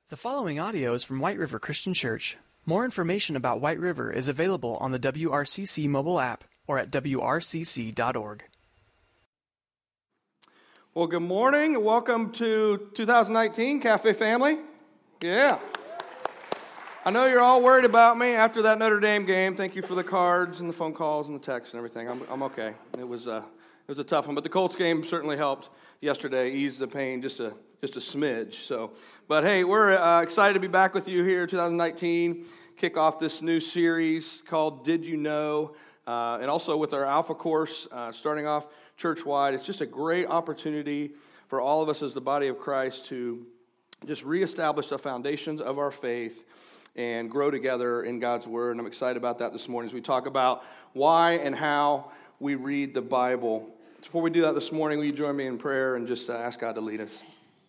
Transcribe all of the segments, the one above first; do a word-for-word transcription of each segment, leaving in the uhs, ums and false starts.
The following audio is from White River Christian Church. More information about White River is available on the W R C C mobile app or at W R C C dot org. Well, good morning and welcome to two thousand nineteen, Cafe Family. Yeah. I know you're all worried about me after that Notre Dame game. Thank you for the cards and the phone calls and the texts and everything. I'm, I'm okay. It was, uh, it was a tough one, but the Colts game certainly helped yesterday, ease the pain just a just a smidge. So, but hey, we're uh, excited to be back with you here, two thousand nineteen. Kick off this new series called Did You Know? Uh, and also with our Alpha course, uh, starting off church-wide. It's just a great opportunity for all of us as the body of Christ to just reestablish the foundations of our faith and grow together in God's Word. And I'm excited about that this morning as we talk about why and how we read the Bible. Before we do that this morning, will you join me in prayer and just uh, ask God to lead us?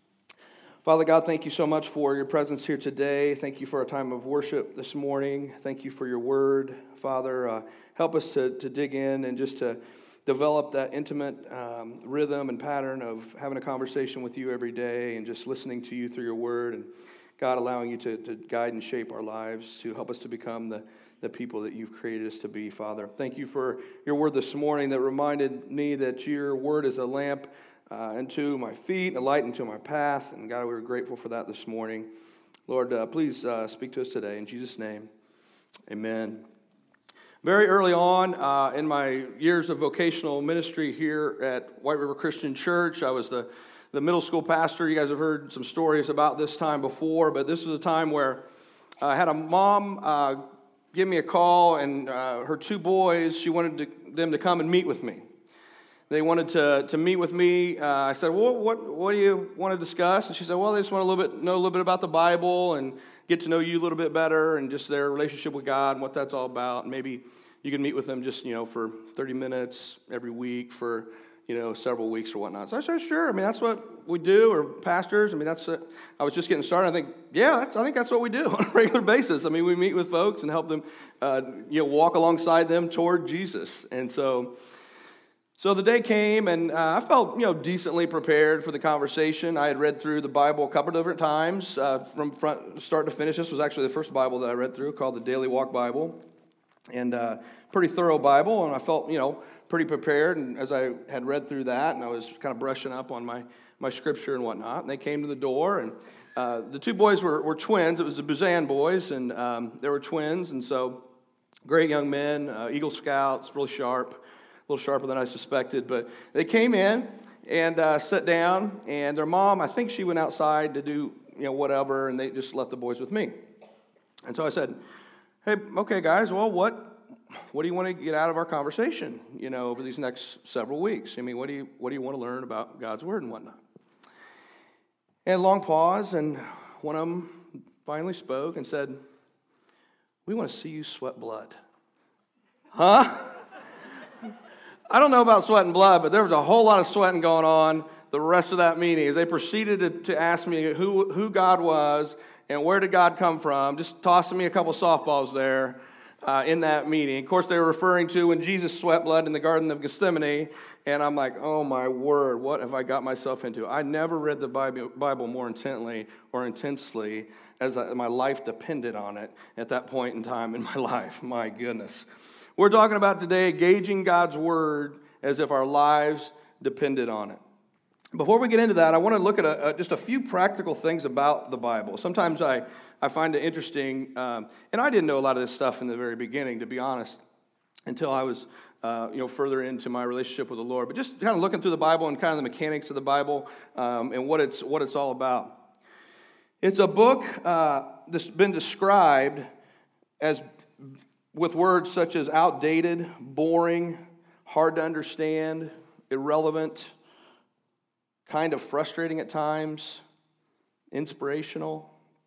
Father God, thank you so much for your presence here today. Thank you for a time of worship this morning. Thank you for your word. Father, uh, help us to, to dig in and just to develop that intimate um, rhythm and pattern of having a conversation with you every day and just listening to you through your word. And God, allowing you to, to guide and shape our lives to help us to become the, the people that you've created us to be, Father. Thank you for your word this morning that reminded me that your word is a lamp Uh, into my feet, a light into my path. And God, we were grateful for that this morning. Lord, uh, please uh, speak to us today. In Jesus' name, amen. Very early on uh, in my years of vocational ministry here at White River Christian Church, I was the, the middle school pastor. You guys have heard some stories about this time before, but this was a time where I had a mom uh, give me a call, and uh, her two boys, she wanted to, them to come and meet with me. They wanted to, to meet with me. Uh, I said, well, what what do you want to discuss? And she said, well, they just want to a little bit, know a little bit about the Bible and get to know you a little bit better and just their relationship with God and what that's all about. And maybe you can meet with them just, you know, for thirty minutes every week for, you know, several weeks or whatnot. So I said, sure. I mean, that's what we do, or pastors. I mean, that's, a, I was just getting started. I think, yeah, that's, I think that's what we do on a regular basis. I mean, we meet with folks and help them, uh, you know, walk alongside them toward Jesus. And so... So the day came, and uh, I felt, you know, decently prepared for the conversation. I had read through the Bible a couple of different times, uh, from front start to finish. This was actually the first Bible that I read through, called the Daily Walk Bible, and uh, pretty thorough Bible. And I felt, you know, pretty prepared. And as I had read through that, and I was kind of brushing up on my my scripture and whatnot, and they came to the door, and uh, the two boys were, were twins. It was the Buzan boys, and um, they were twins, and so great young men, uh, Eagle Scouts, really sharp. A little sharper than I suspected, but they came in and uh, sat down, and their mom, I think she went outside to do, you know, whatever, and they just left the boys with me. And so I said, hey, okay, guys, well, what what do you want to get out of our conversation, you know, over these next several weeks? I mean, what do you what do you want to learn about God's Word and whatnot? And a long pause, and one of them finally spoke and said, we want to see you sweat blood. Huh? I don't know about sweat and blood, but there was a whole lot of sweating going on the rest of that meeting as they proceeded to, to ask me who, who God was and where did God come from, just tossing me a couple softballs there uh, in that meeting. Of course, they were referring to when Jesus sweat blood in the Garden of Gethsemane, and I'm like, oh my word, what have I got myself into? I never read the Bible, Bible more intently or intensely as I, my life depended on it at that point in time in my life. My goodness. We're talking about today gauging God's Word as if our lives depended on it. Before we get into that, I want to look at a, a, just a few practical things about the Bible. Sometimes I, I find it interesting, um, and I didn't know a lot of this stuff in the very beginning, to be honest, until I was uh, you know, further into my relationship with the Lord. But just kind of looking through the Bible and kind of the mechanics of the Bible um, and what it's what it's all about. It's a book uh, that's been described as with words such as outdated, boring, hard to understand, irrelevant, kind of frustrating at times, inspirational.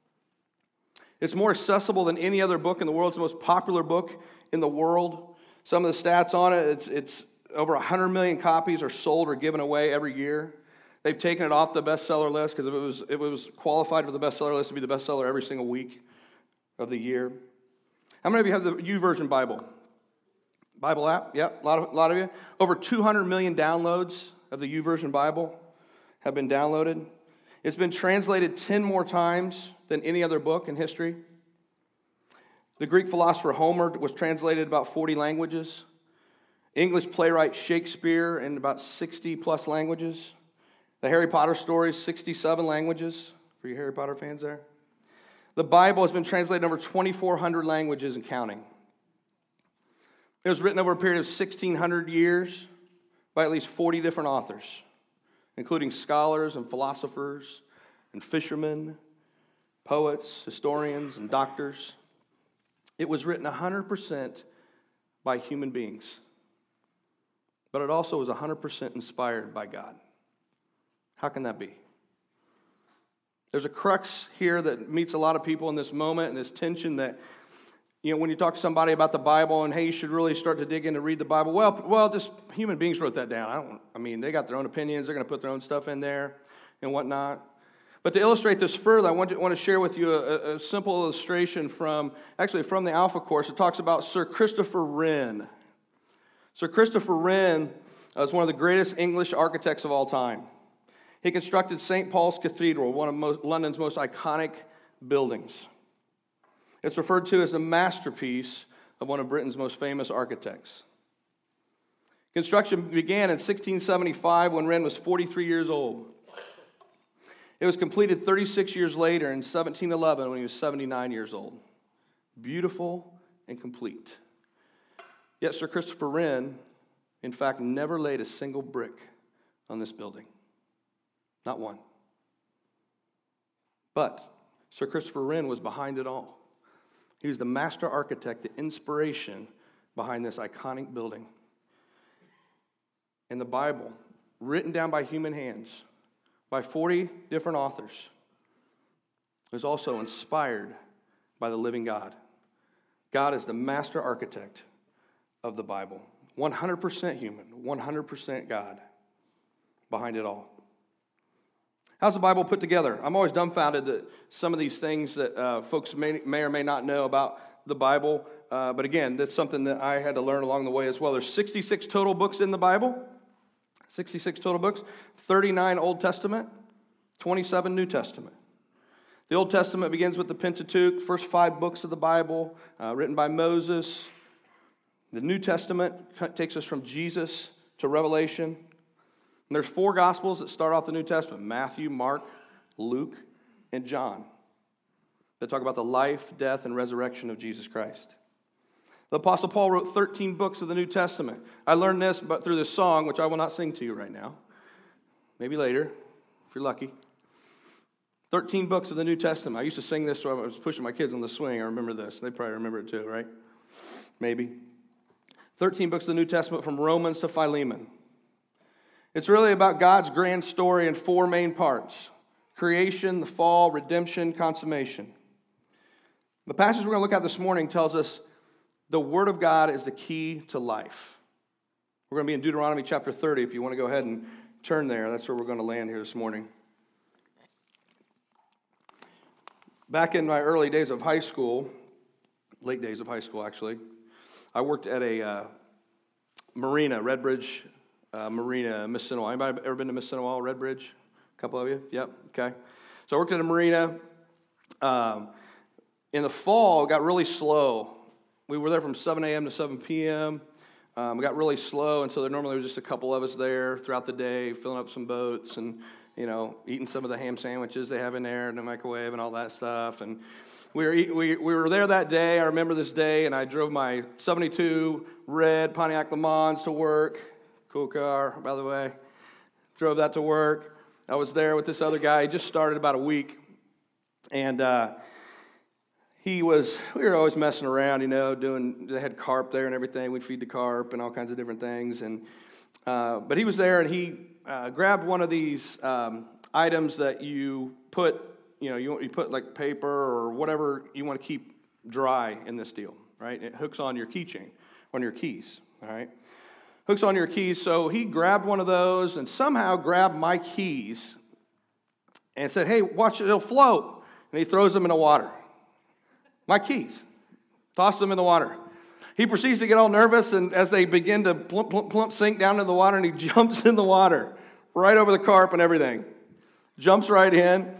It's more accessible than any other book in the world. It's the most popular book in the world. Some of the stats on it, it's, it's over one hundred million copies are sold or given away every year. They've taken it off the bestseller list because if it was if it was qualified for the bestseller list, it would be the bestseller every single week of the year. How many of you have the YouVersion Bible? Bible app? Yep, a lot of, a lot of you. Over two hundred million downloads of the YouVersion Bible have been downloaded. It's been translated ten more times than any other book in history. The Greek philosopher Homer was translated about forty languages. English playwright Shakespeare in about sixty plus languages. The Harry Potter stories, sixty-seven languages. For you Harry Potter fans there? The Bible has been translated in over twenty-four hundred languages and counting. It was written over a period of sixteen hundred years by at least forty different authors, including scholars and philosophers and fishermen, poets, historians, and doctors. It was written one hundred percent by human beings, but it also was one hundred percent inspired by God. How can that be? There's a crux here that meets a lot of people in this moment and this tension that, you know, when you talk to somebody about the Bible and, hey, you should really start to dig in to read the Bible, well, well, just human beings wrote that down. I don't, I mean, they got their own opinions. They're going to put their own stuff in there and whatnot. But to illustrate this further, I want to, want to share with you a, a simple illustration from, actually from the Alpha Course. It talks about Sir Christopher Wren. Sir Christopher Wren was one of the greatest English architects of all time. He constructed Saint Paul's Cathedral, one of most, London's most iconic buildings. It's referred to as a masterpiece of one of Britain's most famous architects. Construction began in sixteen seventy-five when Wren was forty-three years old. It was completed thirty-six years later in seventeen eleven when he was seventy-nine years old. Beautiful and complete. Yet Sir Christopher Wren, in fact, never laid a single brick on this building. Not one. But Sir Christopher Wren was behind it all. He was the master architect, the inspiration behind this iconic building. And the Bible, written down by human hands, by forty different authors, is also inspired by the living God. God is the master architect of the Bible. one hundred percent human, one hundred percent God behind it all. How's the Bible put together? I'm always dumbfounded that some of these things that uh, folks may, may or may not know about the Bible, uh, but again, that's something that I had to learn along the way as well. There's sixty-six total books in the Bible, sixty-six total books, thirty-nine Old Testament, twenty-seven New Testament. The Old Testament begins with the Pentateuch, first five books of the Bible, uh, written by Moses. The New Testament takes us from Jesus to Revelation. And there's four Gospels that start off the New Testament: Matthew, Mark, Luke, and John, that talk about the life, death, and resurrection of Jesus Christ. The Apostle Paul wrote thirteen books of the New Testament. I learned this but through this song, which I will not sing to you right now. Maybe later, if you're lucky. thirteen books of the New Testament. I used to sing this when I was pushing my kids on the swing. I remember this. They probably remember it too, right? Maybe. thirteen books of the New Testament, from Romans to Philemon. It's really about God's grand story in four main parts: creation, the fall, redemption, consummation. The passage we're going to look at this morning tells us the Word of God is the key to life. We're going to be in Deuteronomy chapter thirty. If you want to go ahead and turn there, that's where we're going to land here this morning. Back in my early days of high school, late days of high school actually, I worked at a uh, marina, Redbridge uh, Marina, Mississinewa. Anybody ever been to Mississinewa, Redbridge? A couple of you? Yep, okay. So I worked at a marina. Um, in the fall, it got really slow. We were there from seven a.m. to seven p.m. Um, it got really slow, and so there normally was just a couple of us there throughout the day, filling up some boats and, you know, eating some of the ham sandwiches they have in there in the microwave and all that stuff. And we were eat, we we were there that day. I remember this day, and I drove my seventy-two red Pontiac Le Mans to work. Cool car, by the way. Drove that to work. I was there with this other guy. He just started about a week, and uh, he was. We were always messing around, you know, doing. They had carp there and everything. We'd feed the carp and all kinds of different things. And uh, but he was there, and he uh, grabbed one of these um, items that you put. You know, you, you put like paper or whatever you want to keep dry in this deal, right? It hooks on your keychain, on your keys, all right? Hooks on your keys. So he grabbed one of those and somehow grabbed my keys and said, "Hey, watch it, it'll float." And he throws them in the water. My keys. Toss them in the water. He proceeds to get all nervous, and as they begin to plump, plump, plump, sink down into the water, and he jumps in the water, right over the carp and everything. Jumps right in.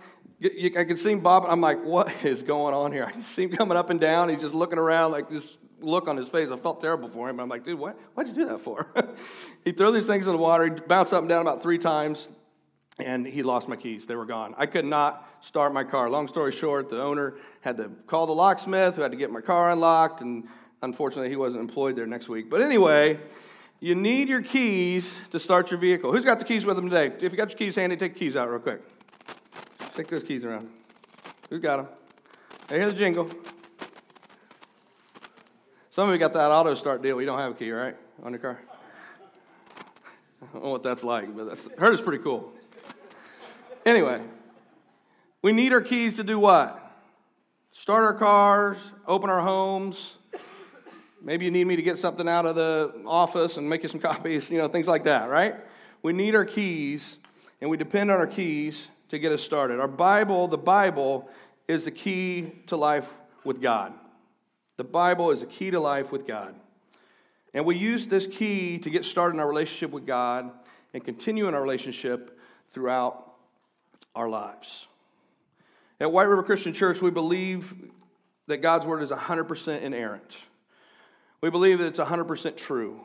I could see him bobbing. I'm like, what is going on here? I see him coming up and down. He's just looking around like this look on his face. I felt terrible for him. I'm like, dude, what? Why'd you do that for? He threw these things in the water. He bounced up and down about three times, and he lost my keys. They were gone. I could not start my car. Long story short, the owner had to call the locksmith who had to get my car unlocked, and unfortunately, he wasn't employed there next week. But anyway, you need your keys to start your vehicle. Who's got the keys with them today? If you got your keys handy, take the keys out real quick. Take those keys around. Who's got them? I hear the jingle. Some of you got that auto start deal. You don't have a key, right, on your car? I don't know what that's like, but that's, heard it's pretty cool. Anyway, we need our keys to do what? Start our cars, open our homes. Maybe you need me to get something out of the office and make you some copies, you know, things like that, right? We need our keys, and we depend on our keys to get us started. Our Bible, the Bible, is the key to life with God. The Bible is the key to life with God. And we use this key to get started in our relationship with God and continue in our relationship throughout our lives. At White River Christian Church, we believe that God's Word is one hundred percent inerrant. We believe that it's one hundred percent true.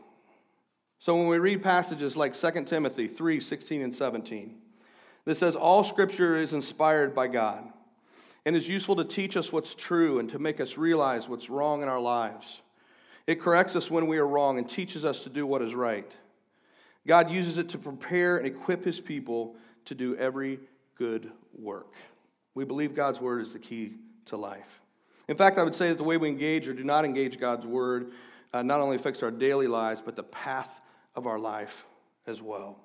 So when we read passages like Second Timothy three, sixteen and seventeen, that says all Scripture is inspired by God and is useful to teach us what's true and to make us realize what's wrong in our lives. It corrects us when we are wrong and teaches us to do what is right. God uses it to prepare and equip His people to do every good work. We believe God's Word is the key to life. In fact, I would say that the way we engage or do not engage God's Word uh, not only affects our daily lives, but the path of our life as well.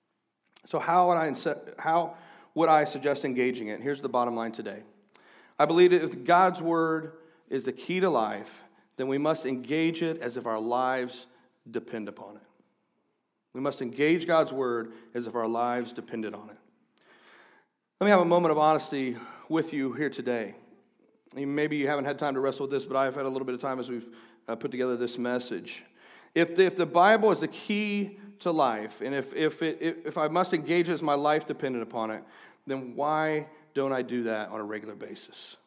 So how would I how would I suggest engaging it? Here's the bottom line today. I believe that if God's Word is the key to life, then we must engage it as if our lives depend upon it. We must engage God's Word as if our lives depended on it. Let me have a moment of honesty with you here today. Maybe you haven't had time to wrestle with this, but I've had a little bit of time as we've uh, put together this message. If the, if the Bible is the key to life, and if if it, if I must engage it as my life dependent upon it, then why don't I do that on a regular basis?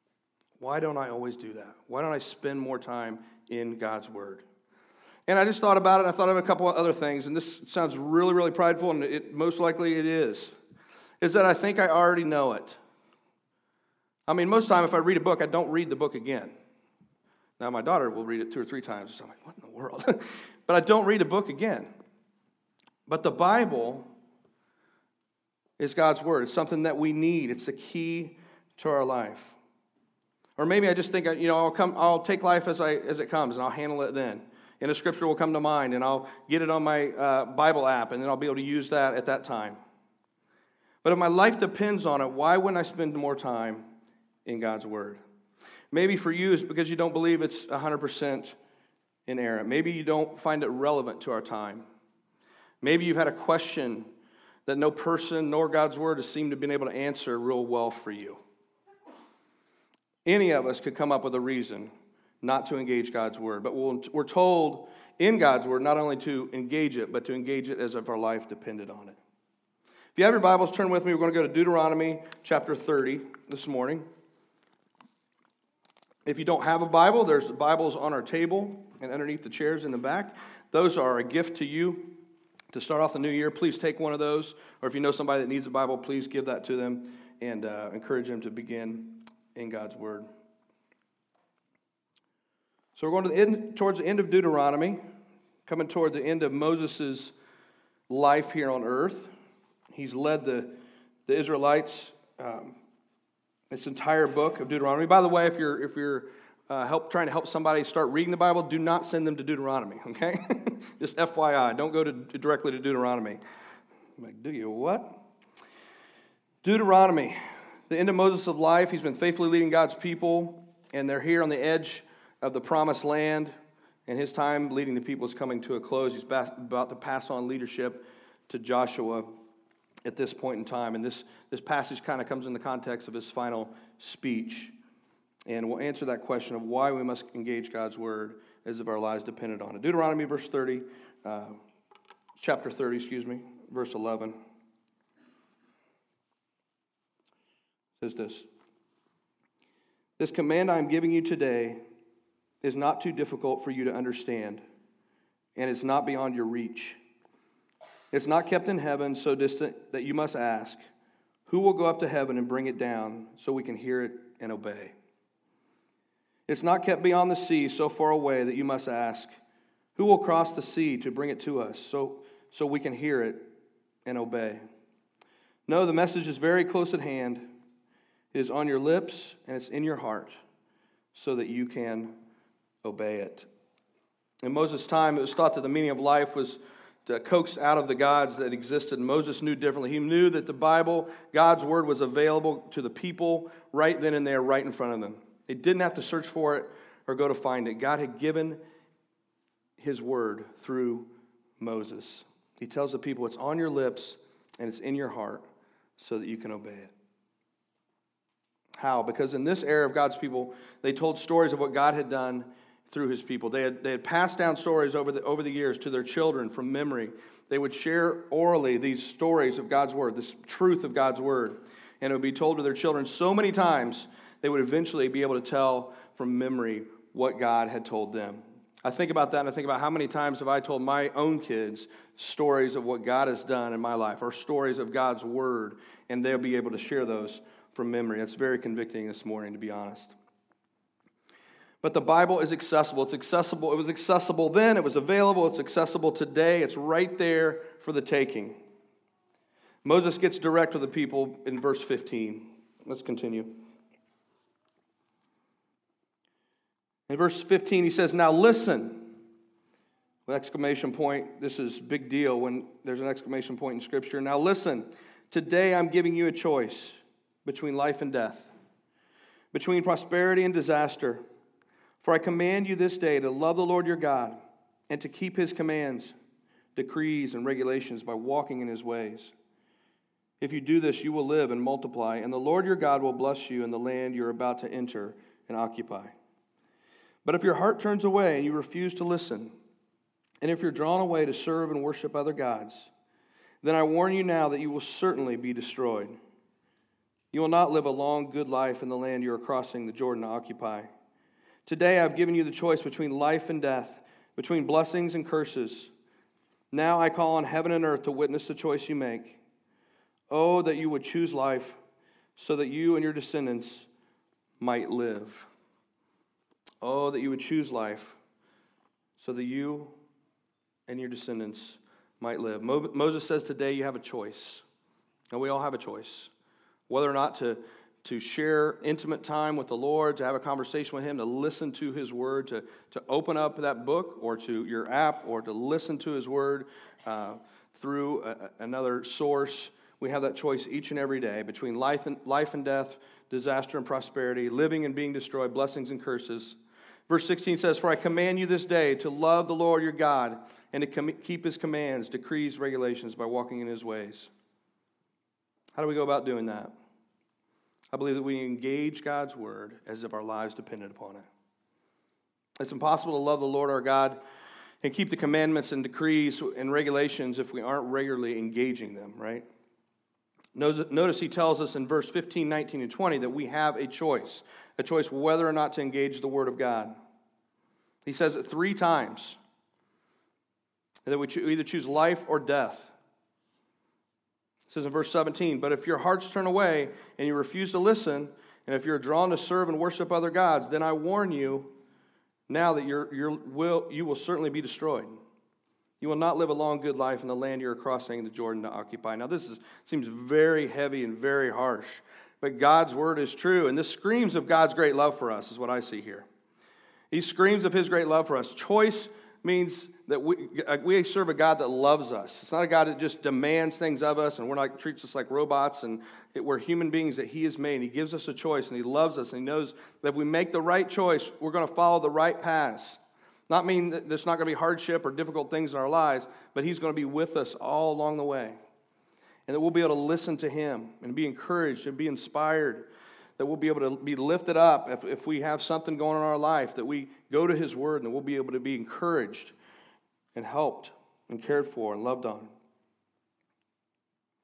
Why don't I always do that? Why don't I spend more time in God's Word? And I just thought about it, and I thought of a couple of other things, and this sounds really, really prideful, and it most likely it is, is that I think I already know it. I mean, most of the time, if I read a book, I don't read the book again. Now, my daughter will read it two or three times, so I'm like, what in the world? But I don't read a book again. But the Bible is God's Word. It's something that we need. It's the key to our life. Or maybe I just think, you know, I'll come, I'll take life as I as it comes, and I'll handle it then. And a scripture will come to mind, and I'll get it on my uh, Bible app, and then I'll be able to use that at that time. But if my life depends on it, why wouldn't I spend more time in God's Word? Maybe for you it's because you don't believe it's one hundred percent inerrant. Maybe you don't find it relevant to our time. Maybe you've had a question that no person nor God's Word has seemed to have been able to answer real well for you. Any of us could come up with a reason not to engage God's Word, but we're told in God's Word not only to engage it, but to engage it as if our life depended on it. If you have your Bibles, turn with me. We're going to go to Deuteronomy chapter thirty this morning. If you don't have a Bible, there's Bibles on our table and underneath the chairs in the back. Those are a gift to you to start off the new year. Please take one of those. Or if you know somebody that needs a Bible, please give that to them and uh, encourage them to begin in God's Word. So we're going to the end, towards the end of Deuteronomy, coming toward the end of Moses' life here on earth. He's led the, the Israelites um, this entire book of Deuteronomy. By the way, if you're if you're uh, help trying to help somebody start reading the Bible, do not send them to Deuteronomy. Okay, just F Y I, don't go to directly to Deuteronomy. I'm like, do you what? Deuteronomy, the end of Moses' life. He's been faithfully leading God's people, and they're here on the edge of the promised land, and his time leading the people is coming to a close. He's about to pass on leadership to Joshua at this point in time, and this, this passage kind of comes in the context of his final speech, and we'll answer that question of why we must engage God's Word as if our lives depended on it. Deuteronomy verse thirty, uh, chapter thirty, excuse me, verse eleven. It says this, "This command I am giving you today is not too difficult for you to understand, and it's not beyond your reach. It's not kept in heaven so distant that you must ask, who will go up to heaven and bring it down so we can hear it and obey? It's not kept beyond the sea so far away that you must ask, who will cross the sea to bring it to us so, so we can hear it and obey? No, the message is very close at hand. It is on your lips and it's in your heart so that you can obey it." In Moses' time, it was thought that the meaning of life was coaxed out of the gods that existed. Moses knew differently. He knew that the Bible, God's word, was available to the people right then and there, right in front of them. They didn't have to search for it or go to find it. God had given his word through Moses. He tells the people, it's on your lips and it's in your heart so that you can obey it. How? Because in this era of God's people, they told stories of what God had done through his people. They had, they had passed down stories over the, over the years to their children from memory. They would share orally these stories of God's word, this truth of God's word, and it would be told to their children so many times they would eventually be able to tell from memory what God had told them. I think about that and I think about how many times have I told my own kids stories of what God has done in my life or stories of God's word, and they'll be able to share those from memory. That's very convicting this morning, to be honest. But the Bible is accessible. It's accessible. It was accessible then. It was available. It's accessible today. It's right there for the taking. Moses gets direct with the people in verse fifteen. Let's continue. In verse fifteen, he says, "Now listen." With exclamation point. This is a big deal when there's an exclamation point in Scripture. "Now listen. Today I'm giving you a choice between life and death, between prosperity and disaster. For I command you this day to love the Lord your God and to keep his commands, decrees, and regulations by walking in his ways. If you do this, you will live and multiply, and the Lord your God will bless you in the land you're about to enter and occupy. But if your heart turns away and you refuse to listen, and if you're drawn away to serve and worship other gods, then I warn you now that you will certainly be destroyed. You will not live a long, good life in the land you are crossing the Jordan to occupy. Today I've given you the choice between life and death, between blessings and curses. Now I call on heaven and earth to witness the choice you make. Oh, that you would choose life so that you and your descendants might live. Oh, that you would choose life so that you and your descendants might live." Mo- Moses says today you have a choice. And we all have a choice. Whether or not to, to share intimate time with the Lord, to have a conversation with him, to listen to his word, to, to open up that book or to your app or to listen to his word uh, through a, another source. We have that choice each and every day between life and, life and death, disaster and prosperity, living and being destroyed, blessings and curses. Verse sixteen says, "For I command you this day to love the Lord your God and to com- keep his commands, decrees, regulations by walking in his ways." How do we go about doing that? I believe that we engage God's word as if our lives depended upon it. It's impossible to love the Lord our God and keep the commandments and decrees and regulations if we aren't regularly engaging them, right? Notice he tells us in verse fifteen, nineteen, and twenty that we have a choice, a choice whether or not to engage the word of God. He says it three times, that we either choose life or death. It says in verse seventeen, "But if your hearts turn away and you refuse to listen, and if you're drawn to serve and worship other gods, then I warn you now that you're, you're, will, you will certainly be destroyed. You will not live a long, good life in the land you're crossing the Jordan to occupy." Now this is, seems very heavy and very harsh, but God's word is true, and this screams of God's great love for us is what I see here. He screams of his great love for us. Choice means that we, we serve a God that loves us. It's not a God that just demands things of us and we're like treats us like robots, and it, we're human beings that he has made. And he gives us a choice and he loves us and he knows that if we make the right choice, we're going to follow the right paths. Not mean that there's not going to be hardship or difficult things in our lives, but he's going to be with us all along the way. And that we'll be able to listen to him and be encouraged and be inspired. That we'll be able to be lifted up if, if we have something going on in our life, that we go to his word and we'll be able to be encouraged and helped and cared for and loved on.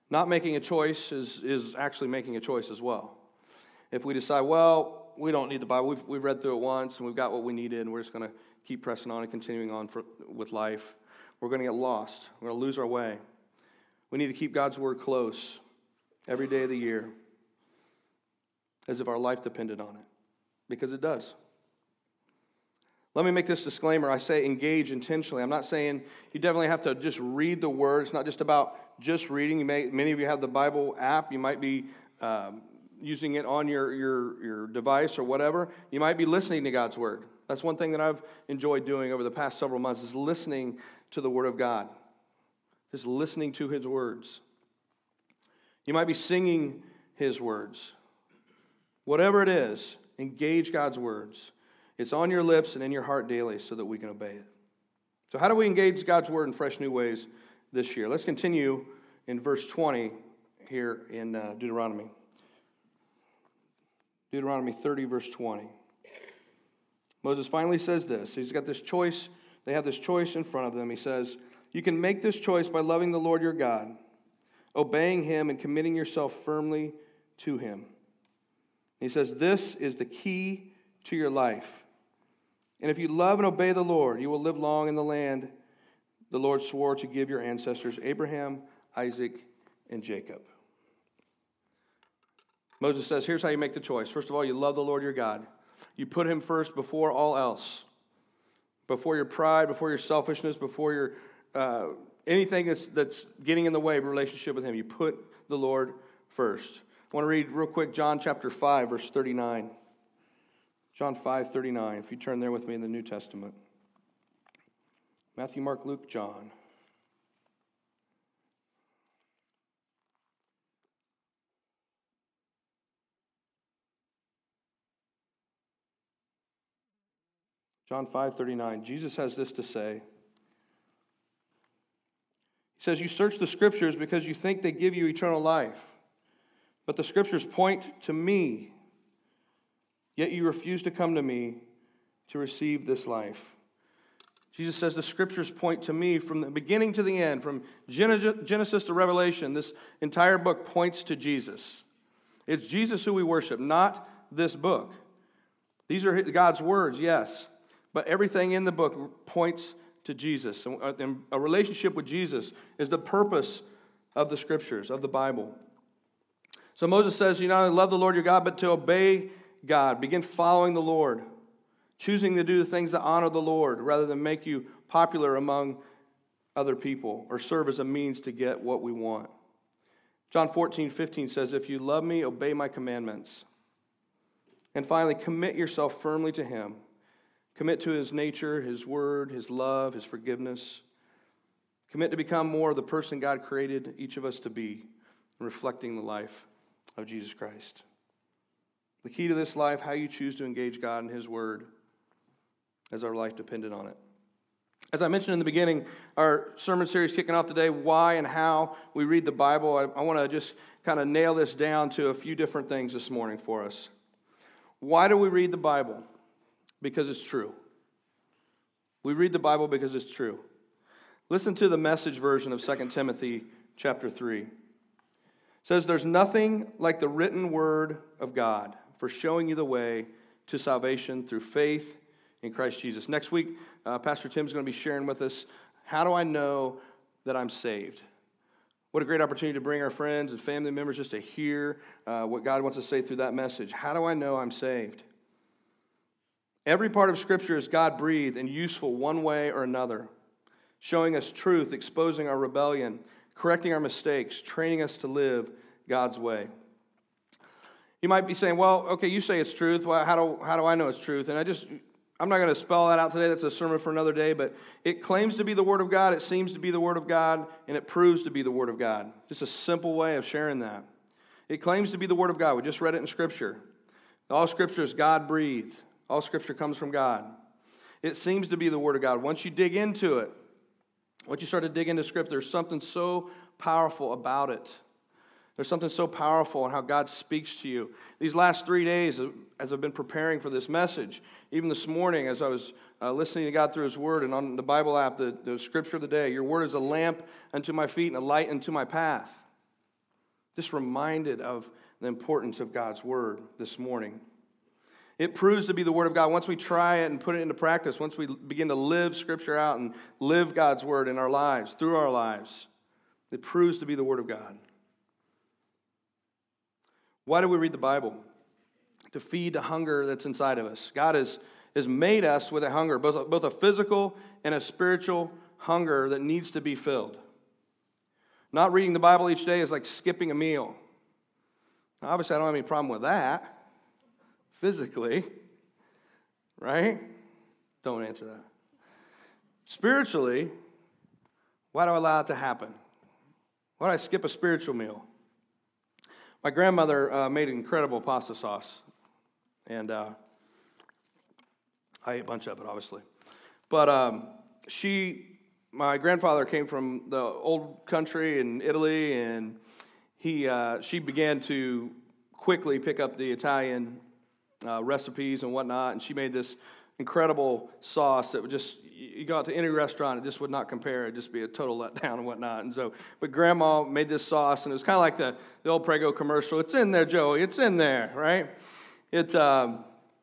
Not making a choice is, is actually making a choice as well. If we decide, well, we don't need the Bible, we've, we've read through it once, and we've got what we needed, and we're just going to keep pressing on and continuing on for, with life, we're going to get lost. We're going to lose our way. We need to keep God's Word close every day of the year, as if our life depended on it, because it does. Let me make this disclaimer. I say engage intentionally. I'm not saying you definitely have to just read the Word. It's not just about just reading. You may, many of you have the Bible app. You might be um, using it on your, your, your device or whatever. You might be listening to God's Word. That's one thing that I've enjoyed doing over the past several months is listening to the Word of God. Just listening to His words. You might be singing His words. Whatever it is, engage God's words. It's on your lips and in your heart daily so that we can obey it. So how do we engage God's Word in fresh new ways this year? Let's continue in verse twenty here in uh, Deuteronomy. Deuteronomy thirty, verse twenty. Moses finally says this. He's got this choice. They have this choice in front of them. He says, you can make this choice by loving the Lord your God, obeying Him, and committing yourself firmly to Him. He says, this is the key to your life. And if you love and obey the Lord, you will live long in the land the Lord swore to give your ancestors, Abraham, Isaac, and Jacob. Moses says, here's how you make the choice. First of all, you love the Lord your God. You put Him first before all else. Before your pride, before your selfishness, before your uh, anything that's, that's getting in the way of a relationship with Him. You put the Lord first. I want to read real quick John chapter five, verse thirty-nine. John five, thirty-nine, if you turn there with me in the New Testament. Matthew, Mark, Luke, John. John five, thirty-nine. Jesus has this to say. He says, you search the Scriptures because you think they give you eternal life. But the Scriptures point to me. Yet you refuse to come to me to receive this life. Jesus says the Scriptures point to me from the beginning to the end, from Genesis to Revelation. This entire book points to Jesus. It's Jesus who we worship, not this book. These are God's words, yes, but everything in the book points to Jesus. And a relationship with Jesus is the purpose of the Scriptures, of the Bible. So Moses says, you not only love the Lord your God, but to obey God. Begin following the Lord, choosing to do the things that honor the Lord rather than make you popular among other people or serve as a means to get what we want. John fourteen, fifteen says, if you love me, obey my commandments. And finally, commit yourself firmly to Him. Commit to His nature, His word, His love, His forgiveness. Commit to become more of the person God created each of us to be, reflecting the life of Jesus Christ. The key to this life, how you choose to engage God in His Word, as our life depended on it. As I mentioned in the beginning, our sermon series kicking off today, why and how we read the Bible. I, I want to just kind of nail this down to a few different things this morning for us. Why do we read the Bible? Because it's true. We read the Bible because it's true. Listen to the Message version of Second Timothy chapter three. It says, there's nothing like the written word of God for showing you the way to salvation through faith in Christ Jesus. Next week, uh, Pastor Tim's going to be sharing with us, how do I know that I'm saved? What a great opportunity to bring our friends and family members just to hear uh, what God wants to say through that message. How do I know I'm saved? Every part of Scripture is God-breathed and useful one way or another, showing us truth, exposing our rebellion, correcting our mistakes, training us to live God's way. You might be saying, well, okay, you say it's truth. Well, how do, how do I know it's truth? And I just, I'm not going to spell that out today. That's a sermon for another day. But it claims to be the Word of God. It seems to be the Word of God. And it proves to be the Word of God. Just a simple way of sharing that. It claims to be the Word of God. We just read it in Scripture. All Scripture is God-breathed. All Scripture comes from God. It seems to be the Word of God. Once you dig into it, once you start to dig into Scripture, there's something so powerful about it. There's something so powerful in how God speaks to you. These last three days, as I've been preparing for this message, even this morning as I was uh, listening to God through His Word, and on the Bible app, the, the Scripture of the day, your Word is a lamp unto my feet and a light unto my path. Just reminded of the importance of God's Word this morning. It proves to be the Word of God. Once we try it and put it into practice, once we begin to live Scripture out and live God's Word in our lives, through our lives, it proves to be the Word of God. Why do we read the Bible? To feed the hunger that's inside of us. God has, has made us with a hunger, both, both a physical and a spiritual hunger that needs to be filled. Not reading the Bible each day is like skipping a meal. Now, obviously, I don't have any problem with that. Physically, right? Don't answer that. Spiritually, why do I allow it to happen? Why do I skip a spiritual meal? My grandmother uh, made incredible pasta sauce, and uh, I ate a bunch of it, obviously. But um, she, my grandfather came from the old country in Italy, and he, uh, she began to quickly pick up the Italian Uh, recipes and whatnot, and she made this incredible sauce that would just, you go out to any restaurant, it just would not compare. It'd just be a total letdown and whatnot. And so, but Grandma made this sauce, and it was kind of like the, the old Prego commercial. It's in there, Joey. It's in there, right? It. Um,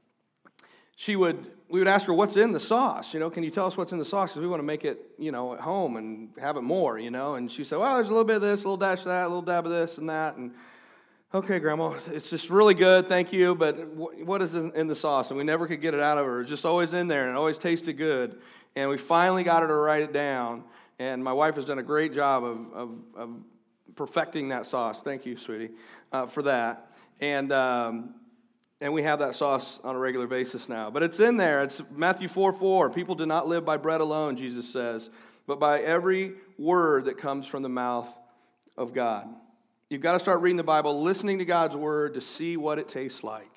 she would, we would ask her, what's in the sauce? You know, can you tell us what's in the sauce? Because we want to make it, you know, at home and have it more, you know. And she said, well, there's a little bit of this, a little dash of that, a little dab of this and that, and okay, Grandma, it's just really good, thank you, but what is in the sauce? And we never could get it out of her. It was just always in there, and it always tasted good. And we finally got her to write it down, and my wife has done a great job of, of, of perfecting that sauce. Thank you, sweetie, uh, for that. And um, and we have that sauce on a regular basis now. But it's in there. It's Matthew four four. People do not live by bread alone, Jesus says, but by every word that comes from the mouth of God. You've got to start reading the Bible, listening to God's Word to see what it tastes like.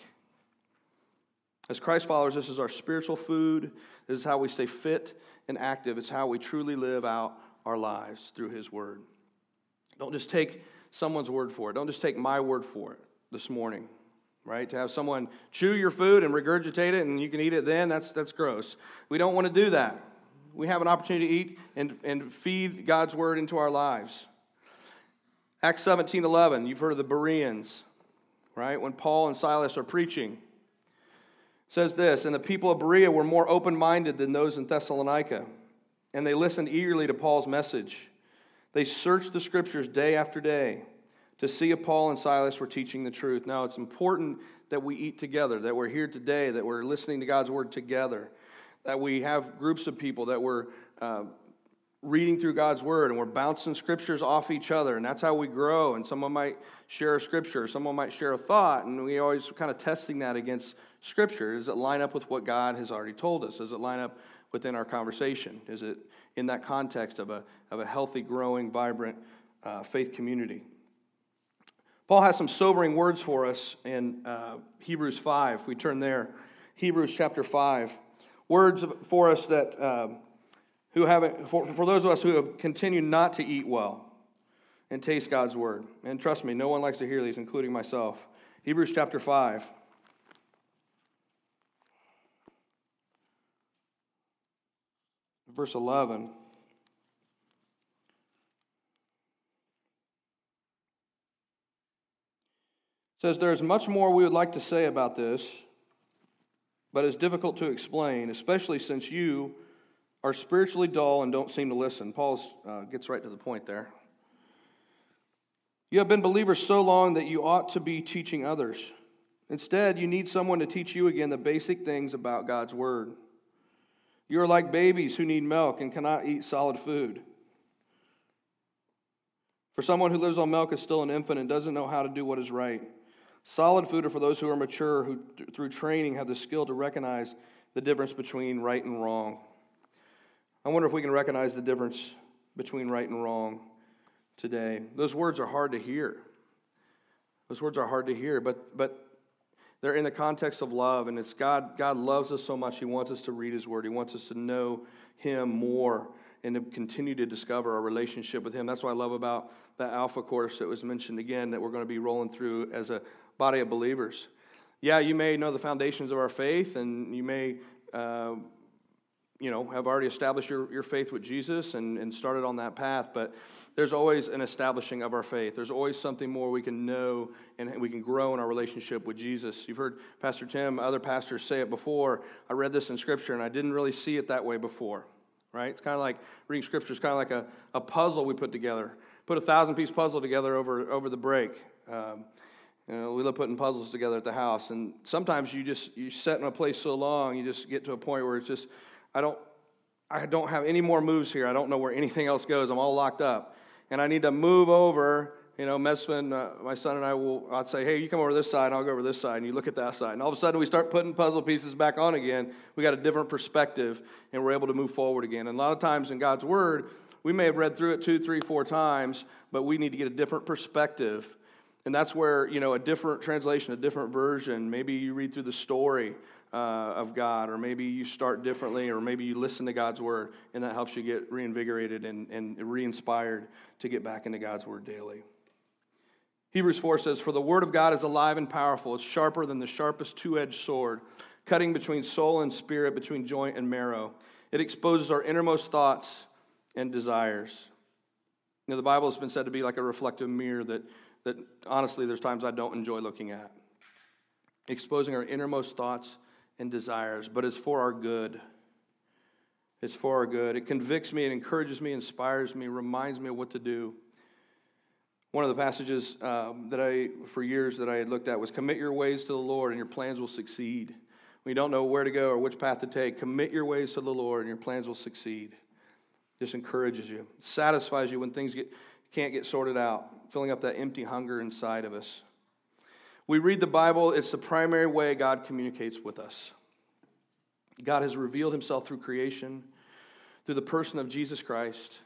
As Christ followers, this is our spiritual food. This is how we stay fit and active. It's how we truly live out our lives through His Word. Don't just take someone's word for it. Don't just take my word for it this morning, right? To have someone chew your food and regurgitate it and you can eat it then, that's, that's gross. We don't want to do that. We have an opportunity to eat and, and feed God's Word into our lives. Acts seventeen eleven, you've heard of the Bereans, right? When Paul and Silas are preaching. It says this, and the people of Berea were more open-minded than those in Thessalonica, and they listened eagerly to Paul's message. They searched the Scriptures day after day to see if Paul and Silas were teaching the truth. Now, it's important that we eat together, that we're here today, that we're listening to God's Word together, that we have groups of people that we're uh, reading through God's Word, and we're bouncing scriptures off each other, and that's how we grow. And someone might share a scripture, someone might share a thought, and we always kind of testing that against Scripture. Does it line up with what God has already told us? Does it line up within our conversation? Is it in that context of a, of a healthy, growing, vibrant uh, faith community? Paul has some sobering words for us in uh, Hebrews five. If we turn there, Hebrews chapter five. Words for us that... Uh, Who haven't, for, for those of us who have continued not to eat well and taste God's Word. And trust me, no one likes to hear these, including myself. Hebrews chapter five. Verse eleven. It says, there is much more we would like to say about this, but it's difficult to explain, especially since you are spiritually dull and don't seem to listen. Paul uh, gets right to the point there. You have been believers so long that you ought to be teaching others. Instead, you need someone to teach you again the basic things about God's Word. You are like babies who need milk and cannot eat solid food. For someone who lives on milk is still an infant and doesn't know how to do what is right. Solid food are for those who are mature, who through training have the skill to recognize the difference between right and wrong. I wonder if we can recognize the difference between right and wrong today. Those words are hard to hear. Those words are hard to hear, but but they're in the context of love, and it's God. God loves us so much, He wants us to read His Word. He wants us to know Him more and to continue to discover our relationship with Him. That's what I love about that Alpha course that was mentioned again that we're going to be rolling through as a body of believers. Yeah, you may know the foundations of our faith, and you may... Uh, you know, have already established your, your faith with Jesus and, and started on that path, but there's always an establishing of our faith. There's always something more we can know and we can grow in our relationship with Jesus. You've heard Pastor Tim, other pastors say it before. I read this in Scripture, and I didn't really see it that way before, right? It's kind of like reading Scripture is kind of like a, a puzzle we put together. Put a thousand-piece puzzle together over, over the break. Um, You know, we love putting puzzles together at the house, and sometimes you just you sit in a place so long, you just get to a point where it's just, I don't, I don't have any more moves here. I don't know where anything else goes. I'm all locked up, and I need to move over. You know, Mesvin, uh, my son and I will. I'd say, hey, you come over this side, and I'll go over this side, and you look at that side, and all of a sudden we start putting puzzle pieces back on again. We got a different perspective, and we're able to move forward again. And a lot of times in God's Word, we may have read through it two, three, four times, but we need to get a different perspective. And that's where, you know, a different translation, a different version, maybe you read through the story uh, of God, or maybe you start differently, or maybe you listen to God's Word, and that helps you get reinvigorated and, and re-inspired to get back into God's Word daily. Hebrews four says, "For the Word of God is alive and powerful. It's sharper than the sharpest two-edged sword, cutting between soul and spirit, between joint and marrow. It exposes our innermost thoughts and desires." You know, the Bible has been said to be like a reflective mirror that that honestly there's times I don't enjoy looking at. Exposing our innermost thoughts and desires, but it's for our good. It's for our good. It convicts me, it encourages me, inspires me, reminds me of what to do. One of the passages um, that I, for years that I had looked at was, commit your ways to the Lord and your plans will succeed. When you don't know where to go or which path to take, commit your ways to the Lord and your plans will succeed. Just encourages you, satisfies you when things get can't get sorted out, filling up that empty hunger inside of us. We read the Bible, it's the primary way God communicates with us. God has revealed himself through creation, through the person of Jesus Christ.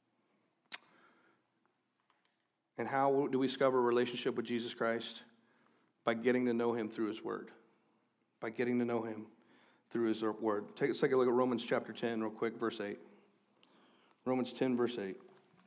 And how do we discover a relationship with Jesus Christ? By getting to know him through his word. By getting to know him through his word. Take, let's take a look at Romans chapter ten real quick, verse eight. Romans ten, verse eight.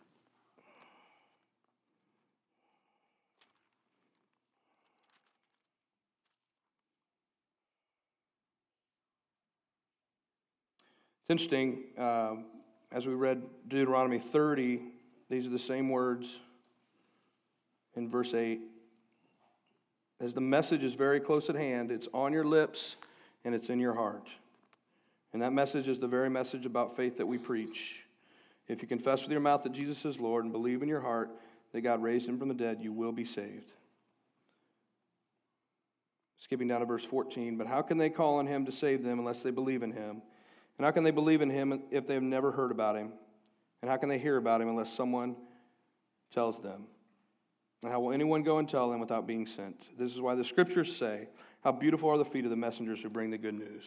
It's interesting, uh, as we read Deuteronomy thirty, these are the same words in verse eight. As the message is very close at hand, it's on your lips and it's in your heart. And that message is the very message about faith that we preach. If you confess with your mouth that Jesus is Lord and believe in your heart that God raised him from the dead, you will be saved. Skipping down to verse fourteen, but how can they call on him to save them unless they believe in him? And how can they believe in him if they have never heard about him? And how can they hear about him unless someone tells them? And how will anyone go and tell them without being sent? This is why the scriptures say, how beautiful are the feet of the messengers who bring the good news.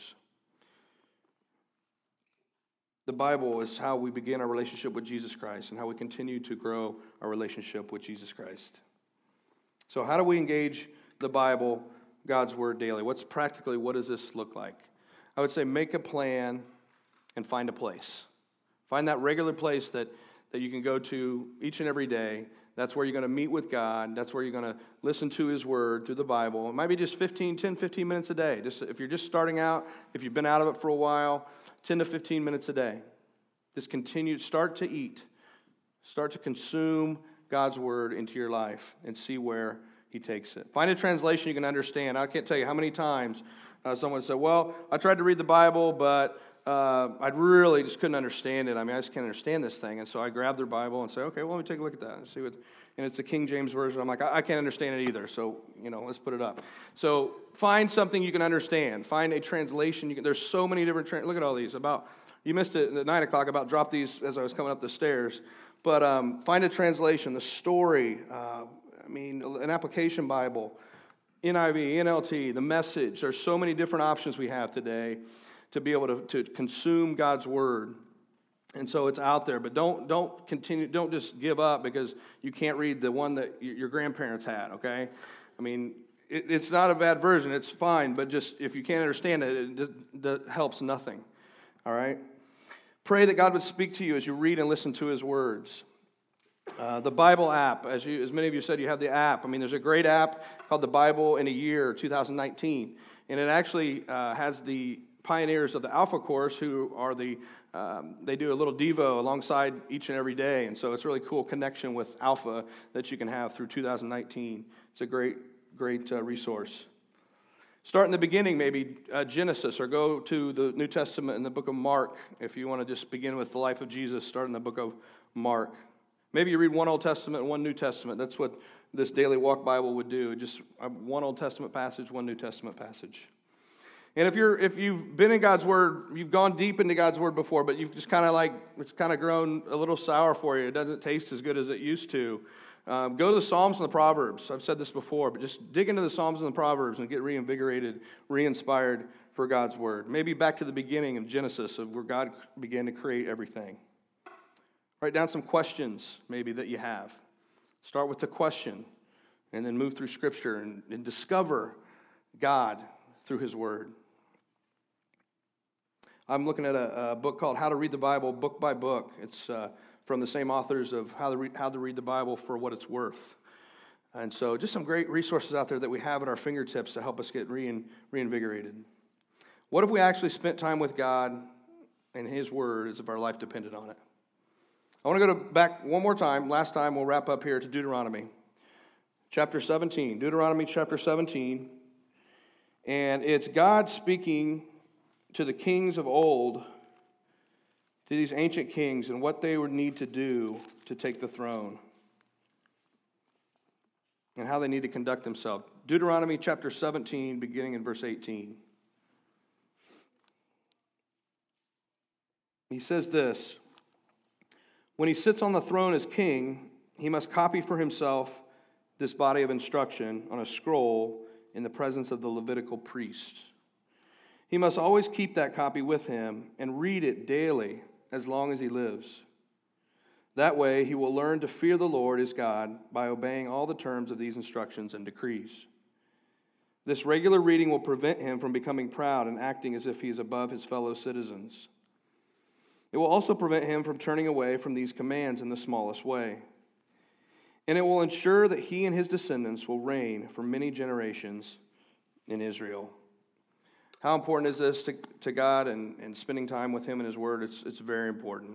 The Bible is how we begin our relationship with Jesus Christ and how we continue to grow our relationship with Jesus Christ. So how do we engage the Bible, God's word, daily? What's practically, what does this look like? I would say make a plan and find a place. Find that regular place that, that you can go to each and every day. That's where you're going to meet with God. That's where you're going to listen to his word, through the Bible. It might be just fifteen, ten, fifteen minutes a day. Just if you're just starting out, if you've been out of it for a while, ten to fifteen minutes a day. Just continue, start to eat. Start to consume God's word into your life and see where he takes it. Find a translation you can understand. I can't tell you how many times uh, someone said, well, I tried to read the Bible, but uh, I really just couldn't understand it. I mean, I just can't understand this thing. And so I grabbed their Bible and say, okay, well, let me take a look at that and see what. And it's the King James Version. I'm like, I, I can't understand it either. So, you know, let's put it up. So find something you can understand. Find a translation. You can. There's so many different, tra- look at all these. About, you missed it at nine o'clock, about dropped these as I was coming up the stairs. But um, find a translation, the story, uh, I mean, an application Bible, N I V, N L T, the Message. There's so many different options we have today to be able to, to consume God's word. And so it's out there, but don't don't continue, don't just give up because you can't read the one that your grandparents had, okay? I mean, it, it's not a bad version, it's fine, but just if you can't understand it, it, it helps nothing, all right? Pray that God would speak to you as you read and listen to his words. Uh, the Bible app, as you, as many of you said, you have the app. I mean, there's a great app called the Bible in a Year, two thousand nineteen, and it actually uh, has the pioneers of the Alpha Course who are the, um, they do a little Devo alongside each and every day. And so it's a really cool connection with Alpha that you can have through two thousand nineteen. It's a great, great uh, resource. Start in the beginning, maybe uh, Genesis, or go to the New Testament in the book of Mark. If you want to just begin with the life of Jesus, start in the book of Mark. Maybe you read one Old Testament and one New Testament. That's what this Daily Walk Bible would do. Just one Old Testament passage, one New Testament passage. And if you're if you've been in God's Word, you've gone deep into God's Word before, but you've just kind of like, it's kind of grown a little sour for you. It doesn't taste as good as it used to. Um, go to the Psalms and the Proverbs. I've said this before, but just dig into the Psalms and the Proverbs and get reinvigorated, re-inspired for God's Word. Maybe back to the beginning of Genesis, of where God began to create everything. Write down some questions, maybe, that you have. Start with the question, and then move through Scripture and, and discover God through His Word. I'm looking at a, a book called How to Read the Bible, book by book. It's uh, from the same authors of How to, Read, How to Read the Bible for What It's Worth. And so just some great resources out there that we have at our fingertips to help us get rein, reinvigorated. What if we actually spent time with God and His Word as if our life depended on it? I want to go to back one more time. Last time, we'll wrap up here to Deuteronomy. Chapter seventeen. Deuteronomy chapter seventeen. And it's God speaking to the kings of old, to these ancient kings, and what they would need to do to take the throne, and how they need to conduct themselves. Deuteronomy chapter seventeen, beginning in verse eighteen. He says this: when he sits on the throne as king, he must copy for himself this body of instruction on a scroll in the presence of the Levitical priests. He must always keep that copy with him and read it daily as long as he lives. That way, he will learn to fear the Lord his God by obeying all the terms of these instructions and decrees. This regular reading will prevent him from becoming proud and acting as if he is above his fellow citizens. It will also prevent him from turning away from these commands in the smallest way. And it will ensure that he and his descendants will reign for many generations in Israel. How important is this to, to God and, and spending time with Him and His Word? It's, it's very important.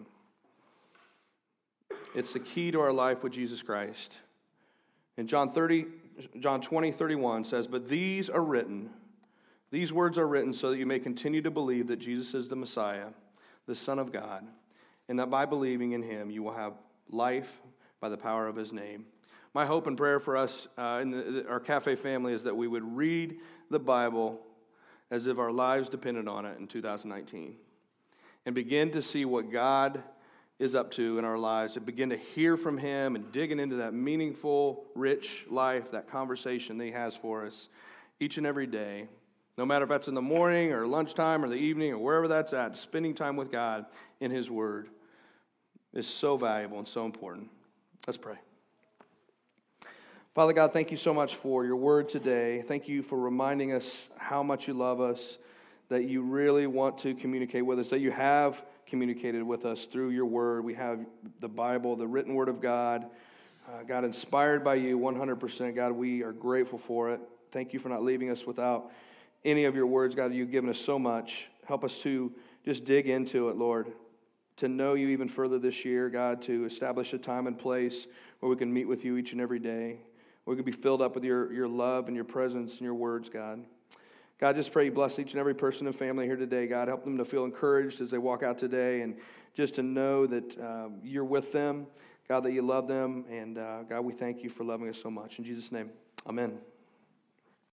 It's the key to our life with Jesus Christ. And John thirty, John twenty, thirty-one says, "But these are written, these words are written so that you may continue to believe that Jesus is the Messiah, the Son of God, and that by believing in Him you will have life by the power of His name." My hope and prayer for us uh, in the, our Cafe family is that we would read the Bible as if our lives depended on it in two thousand nineteen, and begin to see what God is up to in our lives, and begin to hear from Him and digging into that meaningful, rich life, that conversation that He has for us each and every day, no matter if that's in the morning or lunchtime or the evening or wherever that's at. Spending time with God in His Word is so valuable and so important. Let's pray. Father God, thank you so much for your word today. Thank you for reminding us how much you love us, that you really want to communicate with us, that you have communicated with us through your word. We have the Bible, the written word of God. Uh, God, inspired by you one hundred percent. God, we are grateful for it. Thank you for not leaving us without any of your words. God, you've given us so much. Help us to just dig into it, Lord, to know you even further this year, God, to establish a time and place where we can meet with you each and every day. We can be filled up with your, your love and your presence and your words, God. God, just pray you bless each and every person and family here today, God. Help them to feel encouraged as they walk out today, and just to know that um, you're with them, God, that you love them. And uh, God, we thank you for loving us so much. In Jesus' name, amen.